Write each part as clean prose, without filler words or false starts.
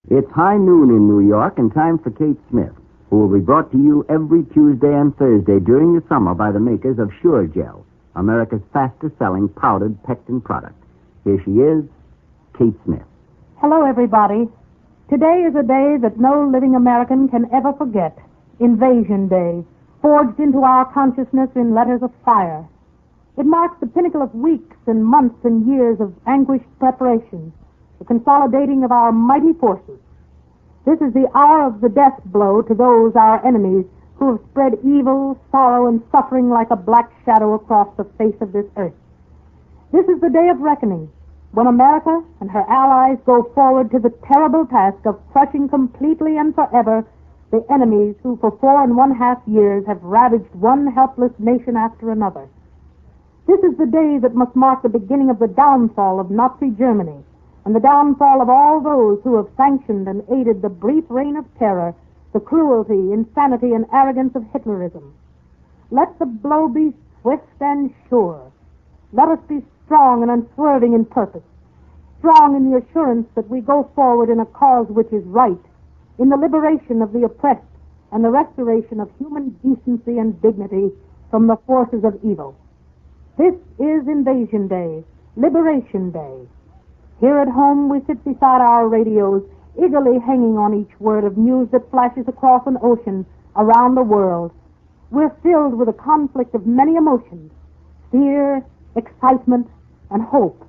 It's high noon in New York and time for Kate Smith, who will be brought to you every Tuesday and Thursday during the summer by the makers of Sure Gel, America's fastest-selling powdered pectin product. Here she is, Kate Smith. Hello, everybody. Today is a day that no living American can ever forget. Invasion Day, forged into our consciousness in letters of fire. It marks the pinnacle of weeks and months and years of anguished preparation, the consolidating of our mighty forces. This is the hour of the death blow to those, our enemies, who have spread evil, sorrow, and suffering like a black shadow across the face of this earth. This is the day of reckoning, when America and her allies go forward to the terrible task of crushing completely and forever the enemies who for 4.5 years have ravaged one helpless nation after another. This is the day that must mark the beginning of the downfall of Nazi Germany and the downfall of all those who have sanctioned and aided the brief reign of terror, the cruelty, insanity, and arrogance of Hitlerism. Let the blow be swift and sure. Let us be strong and unswerving in purpose, strong in the assurance that we go forward in a cause which is right, in the liberation of the oppressed and the restoration of human decency and dignity from the forces of evil. This is Invasion Day, Liberation Day. Here at home we sit beside our radios, eagerly hanging on each word of news that flashes across an ocean around the world. We're filled with a conflict of many emotions, fear, excitement, and hope.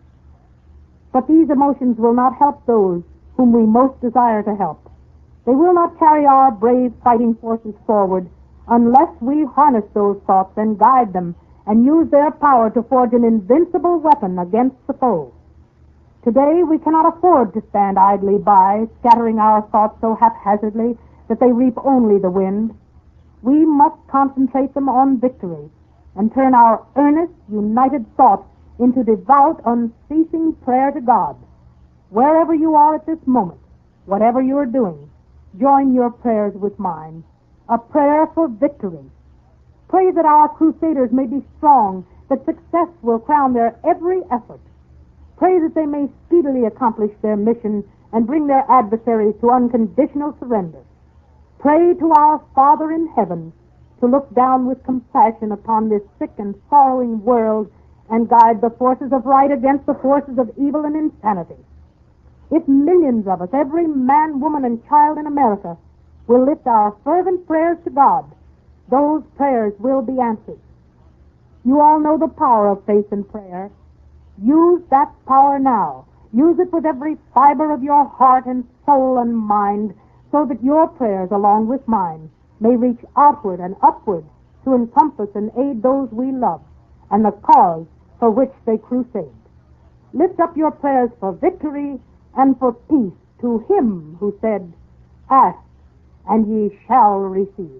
But these emotions will not help those whom we most desire to help. They will not carry our brave fighting forces forward unless we harness those thoughts and guide them and use their power to forge an invincible weapon against the foe. Today we cannot afford to stand idly by, scattering our thoughts so haphazardly that they reap only the wind. We must concentrate them on victory and turn our earnest, united thoughts into devout, unceasing prayer to God. Wherever you are at this moment, whatever you are doing, join your prayers with mine. A prayer for victory. Pray that our crusaders may be strong, that success will crown their every effort. Pray that they may speedily accomplish their mission and bring their adversaries to unconditional surrender. Pray to our Father in heaven to look down with compassion upon this sick and sorrowing world and guide the forces of right against the forces of evil and insanity. If millions of us, every man, woman, and child in America, will lift our fervent prayers to God, those prayers will be answered. You all know the power of faith and prayer. Use that power now. Use it with every fiber of your heart and soul and mind, so that your prayers, along with mine, may reach outward and upward to encompass and aid those we love and the cause for which they crusade. Lift up your prayers for victory and for peace to Him who said, "Ask, and ye shall receive."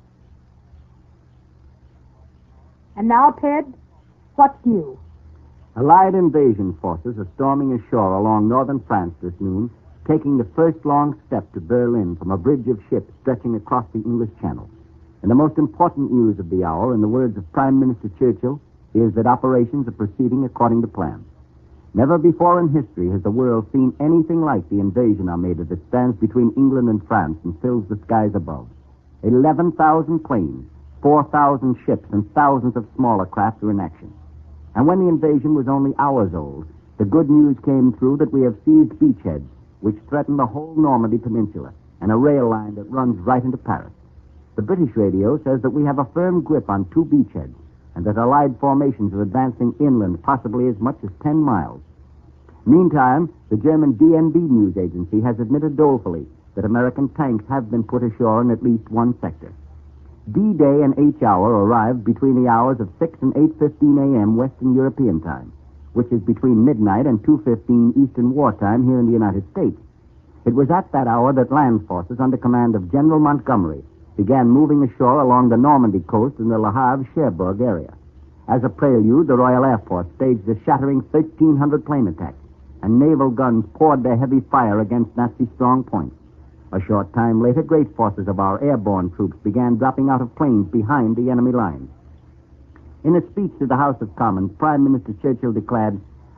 And now, Ted, what's new? Allied invasion forces are storming ashore along northern France this noon, taking the first long step to Berlin from a bridge of ships stretching across the English Channel. And the most important news of the hour, in the words of Prime Minister Churchill, is that operations are proceeding according to plan. Never before in history has the world seen anything like the invasion armada that stands between England and France and fills the skies above. 11,000 planes, 4,000 ships, and thousands of smaller craft are in action. And when the invasion was only hours old, the good news came through that we have seized beachheads, which threaten the whole Normandy Peninsula, and a rail line that runs right into Paris. The British radio says that we have a firm grip on 2 beachheads, and that Allied formations are advancing inland possibly as much as 10 miles. Meantime, the German DNB news agency has admitted dolefully that American tanks have been put ashore in at least one sector. D-Day and H-Hour arrived between the hours of 6 and 8:15 a.m. Western European time, which is between midnight and 2:15 Eastern Wartime here in the United States. It was at that hour that land forces under command of General Montgomery began moving ashore along the Normandy coast in the Le Havre-Cherbourg area. As a prelude, the Royal Air Force staged a shattering 1,300 plane attack, and naval guns poured their heavy fire against Nazi strong points. A short time later, great forces of our airborne troops began dropping out of planes behind the enemy lines. In a speech to the House of Commons, Prime Minister Churchill declared,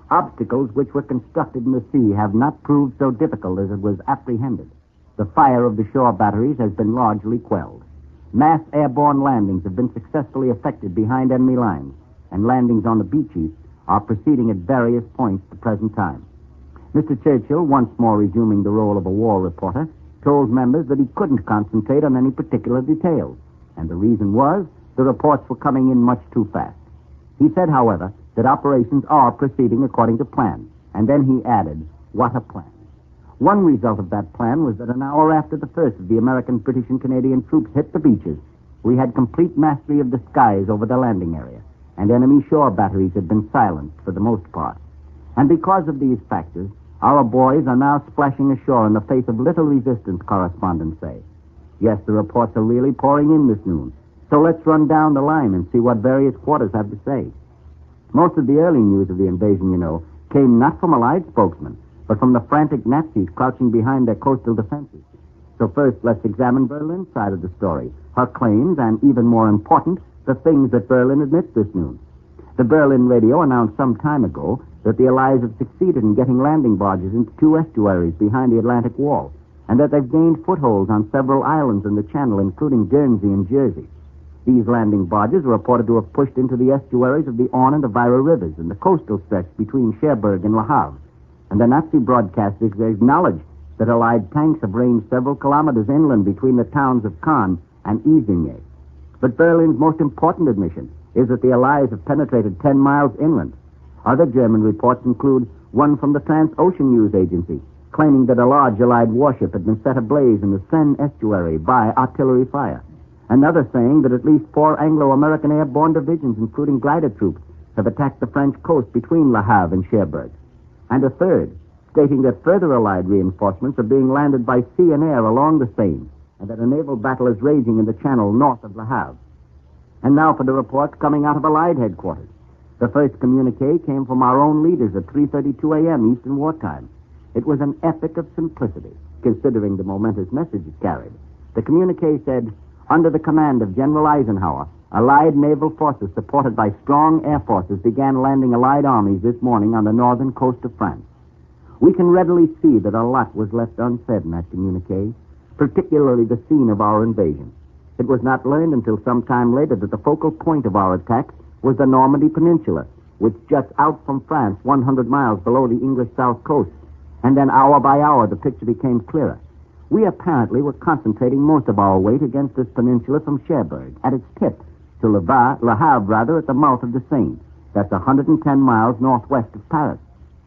Obstacles which were constructed in the sea have not proved so difficult as it was apprehended. The fire of the shore batteries has been largely quelled. Mass airborne landings have been successfully effected behind enemy lines, and landings on the beaches are proceeding at various points at the present time. Mr. Churchill, once more resuming the role of a war reporter, told members that he couldn't concentrate on any particular details, and the reason was the reports were coming in much too fast. He said, however, that operations are proceeding according to plan, and then he added, "What a plan." One result of that plan was that an hour after the first of the American, British, and Canadian troops hit the beaches, we had complete mastery of the skies over the landing area, and enemy shore batteries had been silenced for the most part. And because of these factors, our boys are now splashing ashore in the face of little resistance, correspondents say. Yes, the reports are really pouring in this noon, so let's run down the line and see what various quarters have to say. Most of the early news of the invasion, came not from Allied spokesmen, but from the frantic Nazis crouching behind their coastal defenses. So first, let's examine Berlin's side of the story, her claims, and even more important, the things that Berlin admits this noon. The Berlin radio announced some time ago that the Allies have succeeded in getting landing barges into 2 estuaries behind the Atlantic Wall, and that they've gained footholds on several islands in the Channel, including Guernsey and Jersey. These landing barges are reported to have pushed into the estuaries of the Orne and the Vira rivers in the coastal stretch between Cherbourg and Le Havre. And the Nazi broadcasters acknowledged that Allied tanks have ranged several kilometers inland between the towns of Caen and Isigny. But Berlin's most important admission is that the Allies have penetrated 10 miles inland. Other German reports include one from the Transocean News Agency, claiming that a large Allied warship had been set ablaze in the Seine estuary by artillery fire. Another saying that at least 4 Anglo-American airborne divisions, including glider troops, have attacked the French coast between Le Havre and Cherbourg. And a third, stating that further Allied reinforcements are being landed by sea and air along the Seine, and that a naval battle is raging in the Channel north of Le Havre. And now for the reports coming out of Allied headquarters. The first communique came from our own leaders at 3:32 a.m. Eastern Wartime. It was an epic of simplicity, considering the momentous message it carried. The communique said, "Under the command of General Eisenhower, Allied naval forces supported by strong air forces began landing Allied armies this morning on the northern coast of France." We can readily see that a lot was left unsaid in that communique, particularly the scene of our invasion. It was not learned until some time later that the focal point of our attack was the Normandy Peninsula, which juts out from France 100 miles below the English south coast. And then hour by hour the picture became clearer. We apparently were concentrating most of our weight against this peninsula from Cherbourg, at its tip, to Le Havre, at the mouth of the Seine. That's 110 miles northwest of Paris.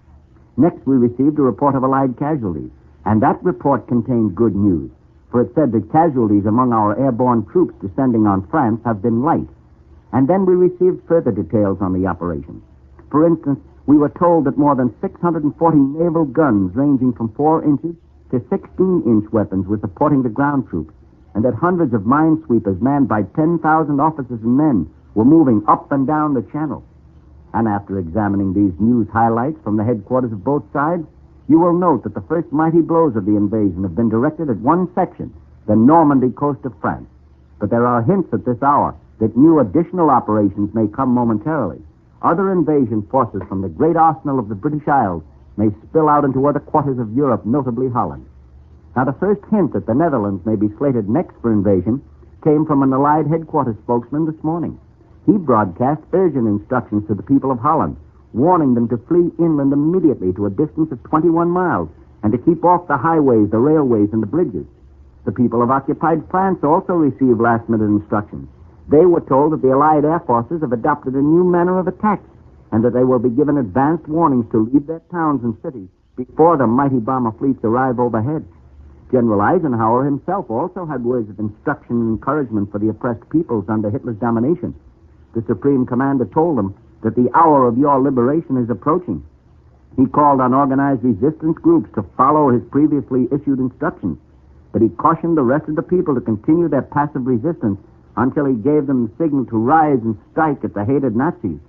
Next, we received a report of Allied casualties, and that report contained good news, for it said that casualties among our airborne troops descending on France have been light. And then we received further details on the operation. For instance, we were told that more than 640 naval guns ranging from 4 inches to 16-inch weapons were supporting the ground troops, and that hundreds of minesweepers manned by 10,000 officers and men were moving up and down the Channel. And after examining these news highlights from the headquarters of both sides, you will note that the first mighty blows of the invasion have been directed at one section, the Normandy coast of France. But there are hints at this hour that new additional operations may come momentarily. Other invasion forces from the great arsenal of the British Isles may spill out into other quarters of Europe, notably Holland. Now, the first hint that the Netherlands may be slated next for invasion came from an Allied headquarters spokesman this morning. He broadcast urgent instructions to the people of Holland, warning them to flee inland immediately to a distance of 21 miles and to keep off the highways, the railways, and the bridges. The people of occupied France also received last-minute instructions. They were told that the Allied air forces have adopted a new manner of attack and that they will be given advanced warnings to leave their towns and cities before the mighty bomber fleets arrive overhead. General Eisenhower himself also had words of instruction and encouragement for the oppressed peoples under Hitler's domination. The Supreme Commander told them that the hour of your liberation is approaching. He called on organized resistance groups to follow his previously issued instructions, but he cautioned the rest of the people to continue their passive resistance until he gave them the signal to rise and strike at the hated Nazis.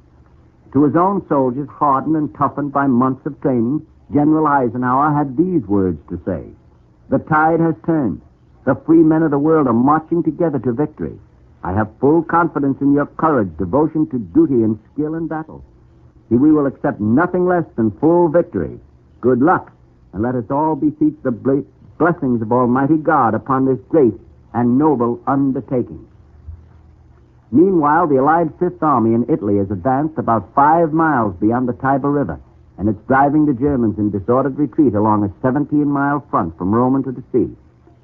To his own soldiers, hardened and toughened by months of training, General Eisenhower had these words to say: "The tide has turned. The free men of the world are marching together to victory. I have full confidence in your courage, devotion to duty, and skill in battle. See, we will accept nothing less than full victory. Good luck, and let us all beseech the blessings of Almighty God upon this great and noble undertaking. Meanwhile, the Allied Fifth Army in Italy has advanced about 5 miles beyond the Tiber River, and it's driving the Germans in disordered retreat along a 17-mile front from Rome to the sea.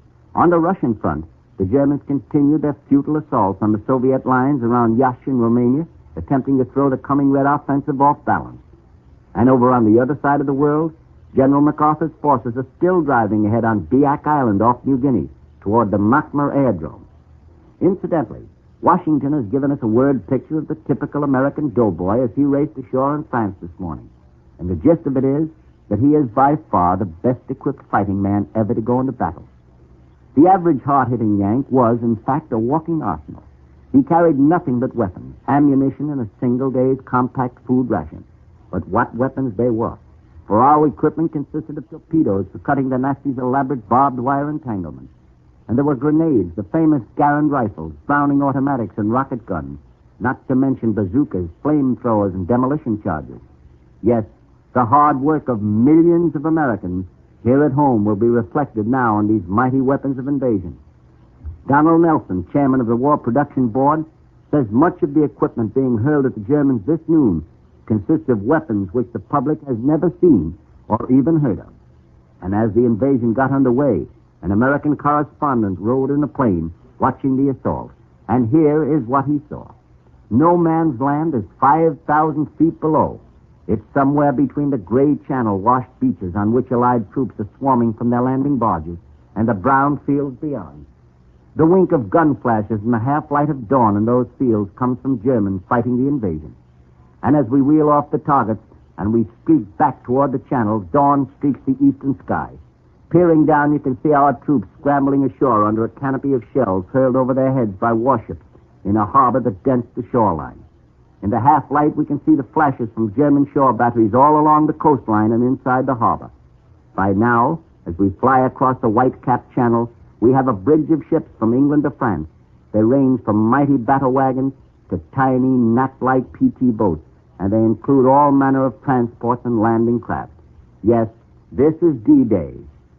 On the Russian front, the Germans continue their futile assaults on the Soviet lines around Yash in Romania, attempting to throw the coming Red offensive off balance. And over on the other side of the world, General MacArthur's forces are still driving ahead on Biak Island off New Guinea toward the Makmur Airdrome. Incidentally, Washington has given us a word picture of the typical American doughboy as he raced ashore in France this morning. And the gist of it is that he is by far the best-equipped fighting man ever to go into battle. The average hard-hitting Yank was, in fact, a walking arsenal. He carried nothing but weapons, ammunition, and a single day's compact food ration. But what weapons they were. For our equipment consisted of torpedoes for cutting the Nazis' elaborate barbed wire entanglements. And there were grenades, the famous Garand rifles, Browning automatics, and rocket guns, not to mention bazookas, flamethrowers, and demolition charges. Yes, the hard work of millions of Americans here at home will be reflected now on these mighty weapons of invasion. Donald Nelson, chairman of the War Production Board, says much of the equipment being hurled at the Germans this noon consists of weapons which the public has never seen or even heard of. And as the invasion got underway, an American correspondent rode in a plane watching the assault. And here is what he saw. No man's land is 5,000 feet below. It's somewhere between the gray channel-washed beaches on which Allied troops are swarming from their landing barges and the brown fields beyond. The wink of gun flashes and the half-light of dawn in those fields comes from Germans fighting the invasion. And as we wheel off the targets and we streak back toward the channel, dawn streaks the eastern sky. Peering down, you can see our troops scrambling ashore under a canopy of shells hurled over their heads by warships in a harbor that dents the shoreline. In the half-light, we can see the flashes from German shore batteries all along the coastline and inside the harbor. By now, as we fly across the white-capped channel, we have a bridge of ships from England to France. They range from mighty battle wagons to tiny, gnat-like PT boats, and they include all manner of transports and landing craft. Yes, this is D-Day,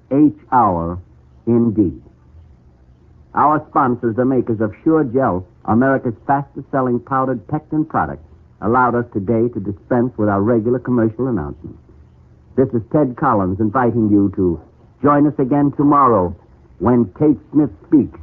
H-hour, indeed. Our sponsors, the makers of Sure Gel, America's fastest-selling powdered pectin product, allowed us today to dispense with our regular commercial announcements. This is Ted Collins inviting you to join us again tomorrow when Kate Smith speaks.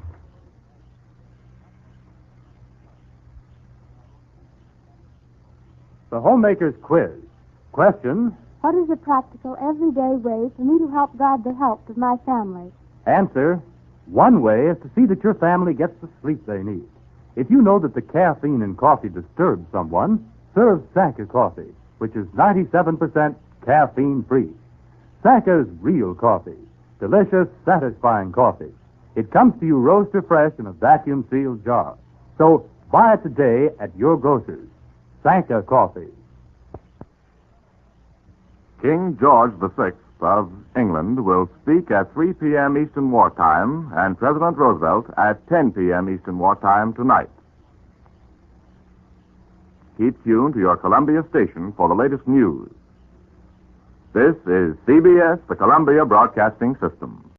The Homemaker's Quiz. Question. What is a practical, everyday way for me to help guard the health of my family? Answer. One way is to see that your family gets the sleep they need. If you know that the caffeine in coffee disturbs someone, serve Sanka coffee, which is 97% caffeine-free. Sanka's real coffee. Delicious, satisfying coffee. It comes to you roaster fresh in a vacuum-sealed jar. So buy it today at your grocer's. Sanka coffee. King George VI of England will speak at 3 p.m. Eastern Wartime and President Roosevelt at 10 p.m. Eastern Wartime tonight. Keep tuned to your Columbia station for the latest news. This is CBS, the Columbia Broadcasting System.